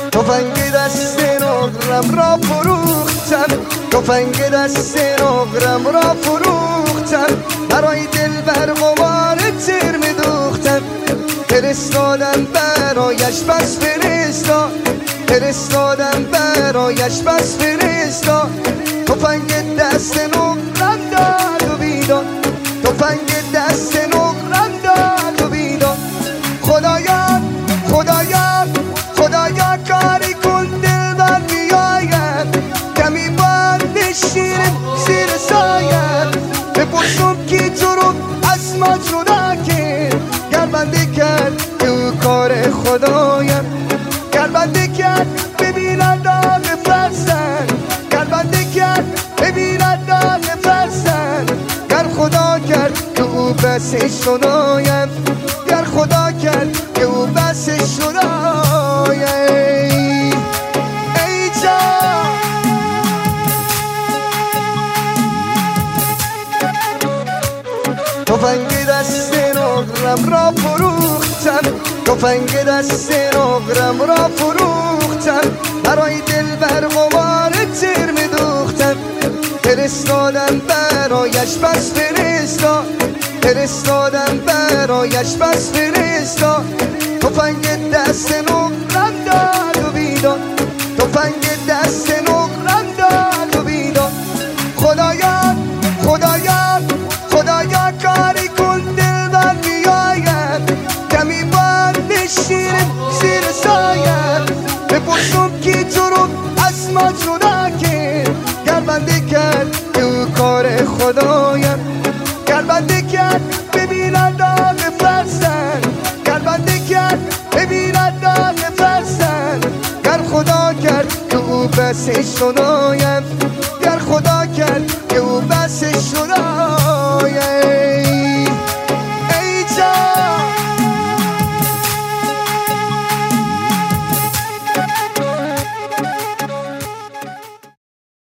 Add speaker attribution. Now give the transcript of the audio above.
Speaker 1: تفنگ دست نقرم را فروختم، تفنگ دست نقرم را فروختم، برای دل بر غبار تیر میدوختم. فرستادم برایش بس فرستاد، فرستادم برایش بس فرستاد. تفنگ دست نقرم داد و بیداد، تفنگ دست نقرم داد و بیداد. خدایا خدایا خدایا کاری کن دل بر بیاید، کمی بار بشینیم زیر سایت. بپرسم کی تو رو از ما جدا کرد، گر بنده کرد که او کار خدایم، گر بنده کرد ببیند داغ فرزند، گر بنده کرد ببیند داغ فرزند. گر خدا کرد که او بسش خدایم، گر خدا کرد که او بسش خدایم. ای جان تفنگ دست نقرم را فروختم، تفنگ دست نقرم را فروختم، برای دل بر غبار تیر میدوختم. فرستادم برایش بس فرستاد، فرستادم برایش بس فرستاد. تفنگ دست نقرم داد و بیداد، تفنگ دست نقرم داد و بیداد. خدایا خدایا خدایا کاری کن دل بر بیاید، کمی بار بشینیم زیر سایت. بپرسم کی تو رو از ما جدا کرد، گر بنده کرد که او کار خدایم، گر بنده کرد ببیند داغ فرزند، گر بنده کرد ببیند داغ فرزند. گر خدا کرد که او بسش خدایم، گر خدا کرد که او بسش خدایم.